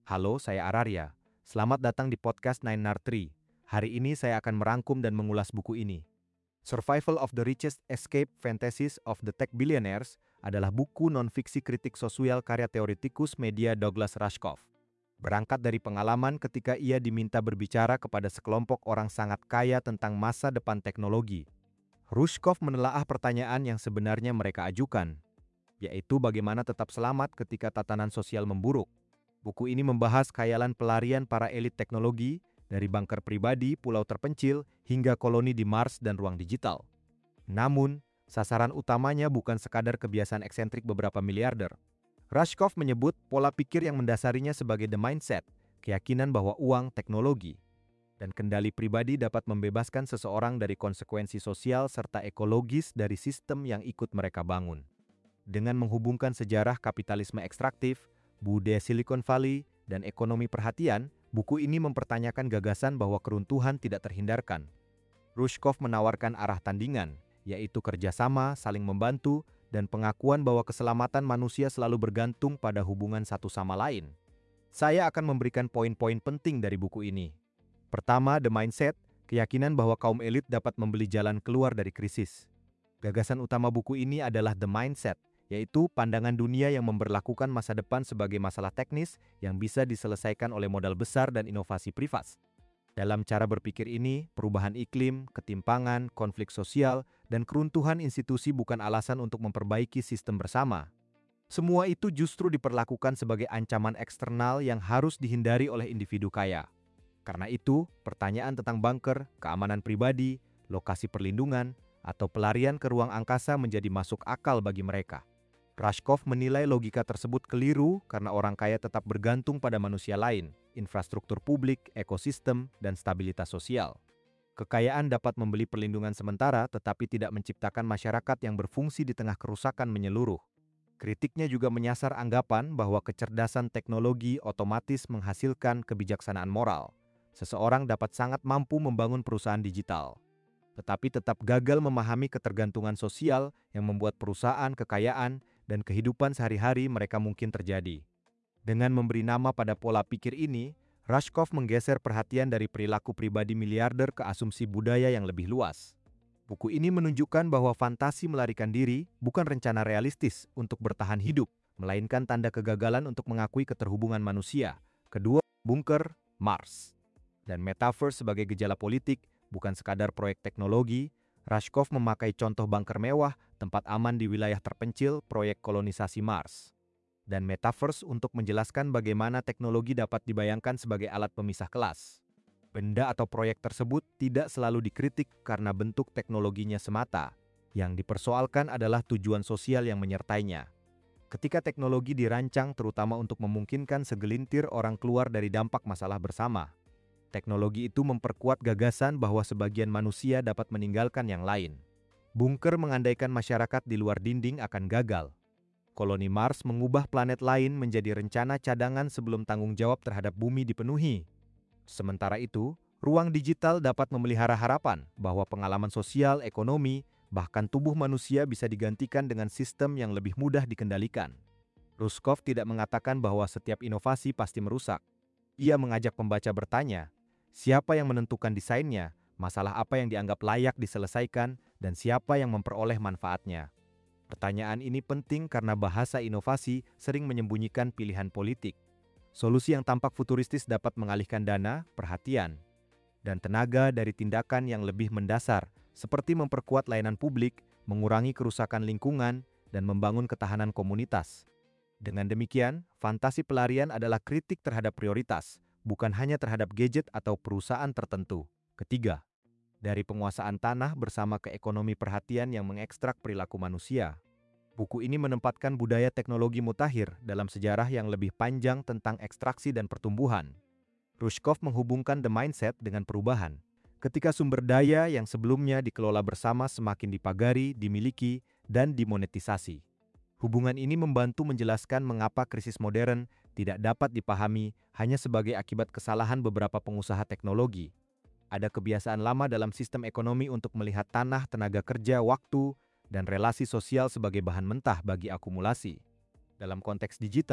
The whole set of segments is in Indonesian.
Halo, saya Araria. Selamat datang di podcast Nine Nar 3. Hari ini saya akan merangkum dan mengulas buku ini. Survival of the Richest Escape Fantasies of the Tech Billionaires adalah buku non-fiksi kritik sosial karya teoretikus media Douglas Rushkoff. Berangkat dari pengalaman ketika ia diminta berbicara kepada sekelompok orang sangat kaya tentang masa depan teknologi. Rushkoff menelaah pertanyaan yang sebenarnya mereka ajukan, yaitu bagaimana tetap selamat ketika tatanan sosial memburuk. Buku ini membahas khayalan pelarian para elit teknologi dari bunker pribadi, pulau terpencil, hingga koloni di Mars dan ruang digital. Namun, sasaran utamanya bukan sekadar kebiasaan eksentrik beberapa miliarder. Rushkoff menyebut pola pikir yang mendasarinya sebagai the mindset, keyakinan bahwa uang, teknologi, dan kendali pribadi dapat membebaskan seseorang dari konsekuensi sosial serta ekologis dari sistem yang ikut mereka bangun. Dengan menghubungkan sejarah kapitalisme ekstraktif, budaya Silicon Valley, dan ekonomi perhatian, buku ini mempertanyakan gagasan bahwa keruntuhan tidak terhindarkan. Rushkoff menawarkan arah tandingan, yaitu kerjasama, saling membantu, dan pengakuan bahwa keselamatan manusia selalu bergantung pada hubungan satu sama lain. Saya akan memberikan poin-poin penting dari buku ini. Pertama, the mindset, keyakinan bahwa kaum elit dapat membeli jalan keluar dari krisis. Gagasan utama buku ini adalah the mindset, yaitu pandangan dunia yang memberlakukan masa depan sebagai masalah teknis yang bisa diselesaikan oleh modal besar dan inovasi privat. Dalam cara berpikir ini, perubahan iklim, ketimpangan, konflik sosial, dan keruntuhan institusi bukan alasan untuk memperbaiki sistem bersama. Semua itu justru diperlakukan sebagai ancaman eksternal yang harus dihindari oleh individu kaya. Karena itu, pertanyaan tentang bunker, keamanan pribadi, lokasi perlindungan, atau pelarian ke ruang angkasa menjadi masuk akal bagi mereka. Rushkoff menilai logika tersebut keliru karena orang kaya tetap bergantung pada manusia lain, infrastruktur publik, ekosistem, dan stabilitas sosial. Kekayaan dapat membeli perlindungan sementara tetapi tidak menciptakan masyarakat yang berfungsi di tengah kerusakan menyeluruh. Kritiknya juga menyasar anggapan bahwa kecerdasan teknologi otomatis menghasilkan kebijaksanaan moral. Seseorang dapat sangat mampu membangun perusahaan digital, tetapi tetap gagal memahami ketergantungan sosial yang membuat perusahaan, kekayaan, dan kehidupan sehari-hari mereka mungkin terjadi. Dengan memberi nama pada pola pikir ini, Rushkoff menggeser perhatian dari perilaku pribadi miliarder ke asumsi budaya yang lebih luas. Buku ini menunjukkan bahwa fantasi melarikan diri bukan rencana realistis untuk bertahan hidup, melainkan tanda kegagalan untuk mengakui keterhubungan manusia. Kedua, bunker, Mars, dan metaverse sebagai gejala politik, bukan sekadar proyek teknologi. Rushkoff memakai contoh bunker mewah, tempat aman di wilayah terpencil, proyek kolonisasi Mars, dan metaverse untuk menjelaskan bagaimana teknologi dapat dibayangkan sebagai alat pemisah kelas. Benda atau proyek tersebut tidak selalu dikritik karena bentuk teknologinya semata. Yang dipersoalkan adalah tujuan sosial yang menyertainya. Ketika teknologi dirancang terutama untuk memungkinkan segelintir orang keluar dari dampak masalah bersama, teknologi itu memperkuat gagasan bahwa sebagian manusia dapat meninggalkan yang lain. Bunker mengandaikan masyarakat di luar dinding akan gagal. Koloni Mars mengubah planet lain menjadi rencana cadangan sebelum tanggung jawab terhadap bumi dipenuhi. Sementara itu, ruang digital dapat memelihara harapan bahwa pengalaman sosial, ekonomi, bahkan tubuh manusia bisa digantikan dengan sistem yang lebih mudah dikendalikan. Rushkoff tidak mengatakan bahwa setiap inovasi pasti merusak. Ia mengajak pembaca bertanya, siapa yang menentukan desainnya, masalah apa yang dianggap layak diselesaikan, dan siapa yang memperoleh manfaatnya. Pertanyaan ini penting karena bahasa inovasi sering menyembunyikan pilihan politik. Solusi yang tampak futuristis dapat mengalihkan dana, perhatian, dan tenaga dari tindakan yang lebih mendasar, seperti memperkuat layanan publik, mengurangi kerusakan lingkungan, dan membangun ketahanan komunitas. Dengan demikian, fantasi pelarian adalah kritik terhadap prioritas, bukan hanya terhadap gadget atau perusahaan tertentu. Ketiga, dari penguasaan tanah bersama ke ekonomi perhatian yang mengekstrak perilaku manusia. Buku ini menempatkan budaya teknologi mutakhir dalam sejarah yang lebih panjang tentang ekstraksi dan pertumbuhan. Rushkoff menghubungkan the mindset dengan perubahan. Ketika sumber daya yang sebelumnya dikelola bersama semakin dipagari, dimiliki, dan dimonetisasi. Hubungan ini membantu menjelaskan mengapa krisis modern tidak dapat dipahami hanya sebagai akibat kesalahan beberapa pengusaha teknologi. Ada kebiasaan lama dalam sistem ekonomi untuk melihat tanah, tenaga kerja, waktu, dan relasi sosial sebagai bahan mentah bagi akumulasi. Dalam konteks digital,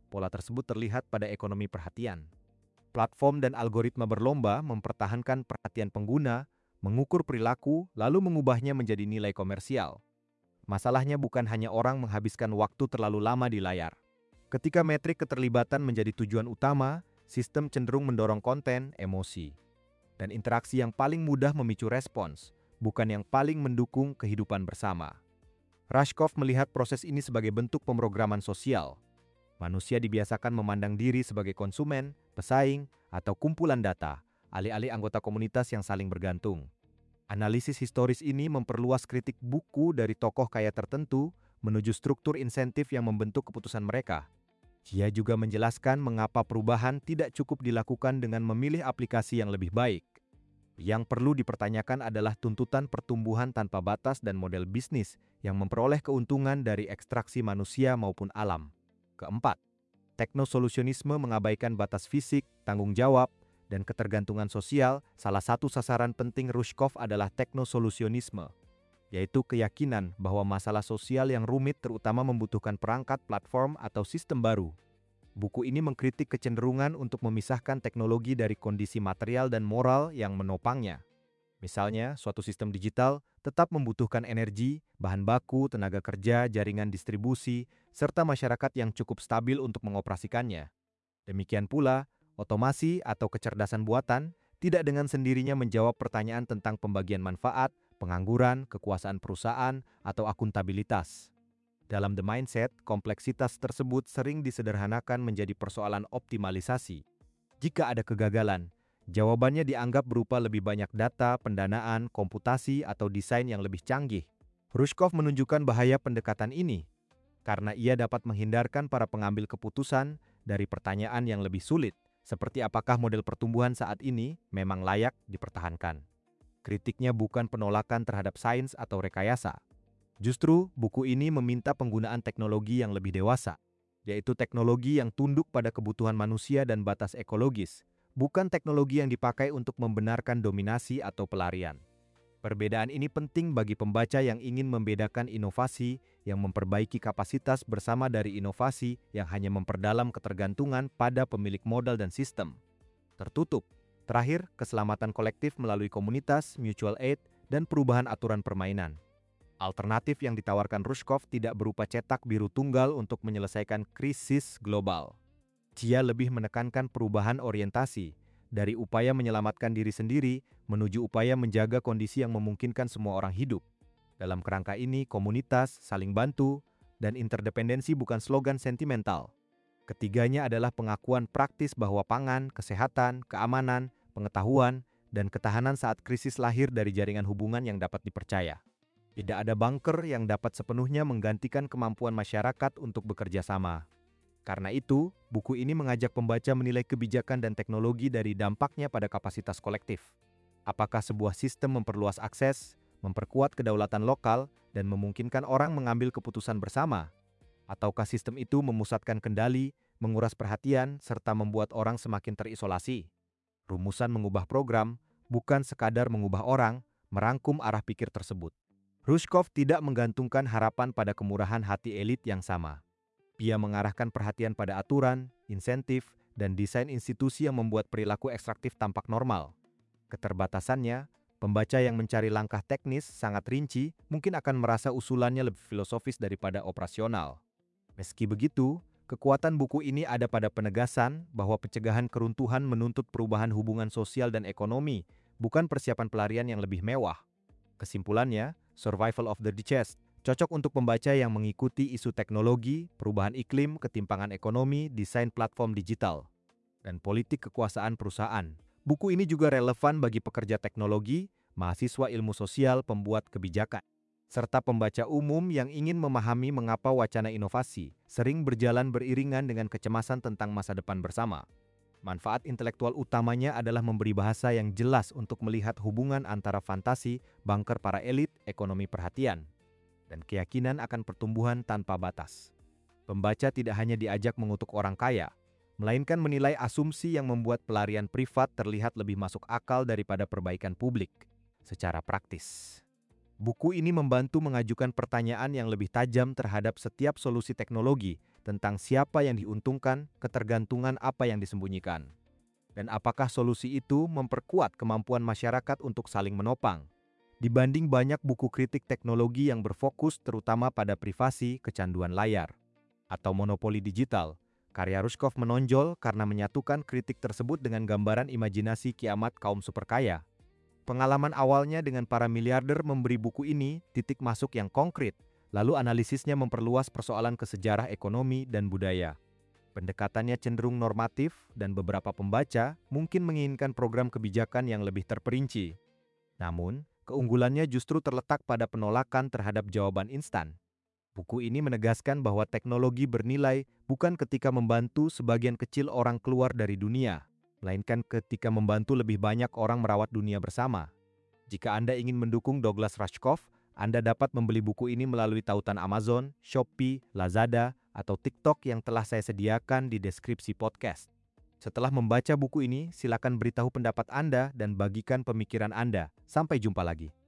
Pola tersebut terlihat pada ekonomi perhatian. Platform dan algoritma berlomba mempertahankan perhatian pengguna, mengukur perilaku, lalu mengubahnya menjadi nilai komersial. Masalahnya bukan hanya orang menghabiskan waktu terlalu lama di layar. Ketika metrik keterlibatan menjadi tujuan utama, sistem cenderung mendorong konten, emosi, dan interaksi yang paling mudah memicu respons, bukan yang paling mendukung kehidupan bersama. Rushkoff melihat proses ini sebagai bentuk pemrograman sosial. Manusia dibiasakan memandang diri sebagai konsumen, pesaing, atau kumpulan data, alih-alih anggota komunitas yang saling bergantung. Analisis historis ini memperluas kritik buku dari tokoh kaya tertentu menuju struktur insentif yang membentuk keputusan mereka. Dia juga menjelaskan mengapa perubahan tidak cukup dilakukan dengan memilih aplikasi yang lebih baik. Yang perlu dipertanyakan adalah tuntutan pertumbuhan tanpa batas dan model bisnis yang memperoleh keuntungan dari ekstraksi manusia maupun alam. Keempat, teknosolusionisme mengabaikan batas fisik, tanggung jawab, dan ketergantungan sosial. Salah satu sasaran penting Rushkoff adalah teknosolusionisme, yaitu keyakinan bahwa masalah sosial yang rumit terutama membutuhkan perangkat, platform, atau sistem baru. Buku ini mengkritik kecenderungan untuk memisahkan teknologi dari kondisi material dan moral yang menopangnya. Misalnya, suatu sistem digital tetap membutuhkan energi, bahan baku, tenaga kerja, jaringan distribusi, serta masyarakat yang cukup stabil untuk mengoperasikannya. Demikian pula, otomasi atau kecerdasan buatan tidak dengan sendirinya menjawab pertanyaan tentang pembagian manfaat, pengangguran, kekuasaan perusahaan, atau akuntabilitas. Dalam The Mindset, kompleksitas tersebut sering disederhanakan menjadi persoalan optimalisasi. Jika ada kegagalan, jawabannya dianggap berupa lebih banyak data, pendanaan, komputasi, atau desain yang lebih canggih. Rushkoff menunjukkan bahaya pendekatan ini, karena ia dapat menghindarkan para pengambil keputusan dari pertanyaan yang lebih sulit, seperti apakah model pertumbuhan saat ini memang layak dipertahankan. Kritiknya bukan penolakan terhadap sains atau rekayasa. Justru, buku ini meminta penggunaan teknologi yang lebih dewasa, yaitu teknologi yang tunduk pada kebutuhan manusia dan batas ekologis, bukan teknologi yang dipakai untuk membenarkan dominasi atau pelarian. Perbedaan ini penting bagi pembaca yang ingin membedakan inovasi yang memperbaiki kapasitas bersama dari inovasi yang hanya memperdalam ketergantungan pada pemilik modal dan sistem. Tertutup. Terakhir, keselamatan kolektif melalui komunitas, mutual aid, dan perubahan aturan permainan. Alternatif yang ditawarkan Rushkoff tidak berupa cetak biru tunggal untuk menyelesaikan krisis global. Dia lebih menekankan perubahan orientasi, dari upaya menyelamatkan diri sendiri menuju upaya menjaga kondisi yang memungkinkan semua orang hidup. Dalam kerangka ini, komunitas, saling bantu, dan interdependensi bukan slogan sentimental. Ketiganya adalah pengakuan praktis bahwa pangan, kesehatan, keamanan, pengetahuan, dan ketahanan saat krisis lahir dari jaringan hubungan yang dapat dipercaya. Tidak ada bunker yang dapat sepenuhnya menggantikan kemampuan masyarakat untuk bekerja sama. Karena itu, buku ini mengajak pembaca menilai kebijakan dan teknologi dari dampaknya pada kapasitas kolektif. Apakah sebuah sistem memperluas akses, memperkuat kedaulatan lokal, dan memungkinkan orang mengambil keputusan bersama? Ataukah sistem itu memusatkan kendali, menguras perhatian, serta membuat orang semakin terisolasi? Rumusan mengubah program bukan sekadar mengubah orang, merangkum arah pikir tersebut. Rushkoff tidak menggantungkan harapan pada kemurahan hati elit yang sama. Ia mengarahkan perhatian pada aturan, insentif, dan desain institusi yang membuat perilaku ekstraktif tampak normal. Keterbatasannya, pembaca yang mencari langkah teknis sangat rinci mungkin akan merasa usulannya lebih filosofis daripada operasional. Meski begitu, kekuatan buku ini ada pada penegasan bahwa pencegahan keruntuhan menuntut perubahan hubungan sosial dan ekonomi, bukan persiapan pelarian yang lebih mewah. Kesimpulannya, Survival of the Richest cocok untuk pembaca yang mengikuti isu teknologi, perubahan iklim, ketimpangan ekonomi, desain platform digital, dan politik kekuasaan perusahaan. Buku ini juga relevan bagi pekerja teknologi, mahasiswa ilmu sosial, pembuat kebijakan, serta pembaca umum yang ingin memahami mengapa wacana inovasi sering berjalan beriringan dengan kecemasan tentang masa depan bersama. Manfaat intelektual utamanya adalah memberi bahasa yang jelas untuk melihat hubungan antara fantasi, bunker para elit, ekonomi perhatian, dan keyakinan akan pertumbuhan tanpa batas. Pembaca tidak hanya diajak mengutuk orang kaya, melainkan menilai asumsi yang membuat pelarian privat terlihat lebih masuk akal daripada perbaikan publik secara praktis. Buku ini membantu mengajukan pertanyaan yang lebih tajam terhadap setiap solusi teknologi tentang siapa yang diuntungkan, ketergantungan apa yang disembunyikan. Dan apakah solusi itu memperkuat kemampuan masyarakat untuk saling menopang? Dibanding banyak buku kritik teknologi yang berfokus terutama pada privasi, kecanduan layar, atau monopoli digital, karya Rushkoff menonjol karena menyatukan kritik tersebut dengan gambaran imajinasi kiamat kaum superkaya. Pengalaman awalnya dengan para miliarder memberi buku ini titik masuk yang konkret, lalu analisisnya memperluas persoalan ke sejarah ekonomi dan budaya. Pendekatannya cenderung normatif dan beberapa pembaca mungkin menginginkan program kebijakan yang lebih terperinci. Namun, keunggulannya justru terletak pada penolakan terhadap jawaban instan. Buku ini menegaskan bahwa teknologi bernilai bukan ketika membantu sebagian kecil orang keluar dari dunia, melainkan ketika membantu lebih banyak orang merawat dunia bersama. Jika Anda ingin mendukung Douglas Rushkoff, Anda dapat membeli buku ini melalui tautan Amazon, Shopee, Lazada, atau TikTok yang telah saya sediakan di deskripsi podcast. Setelah membaca buku ini, silakan beritahu pendapat Anda dan bagikan pemikiran Anda. Sampai jumpa lagi.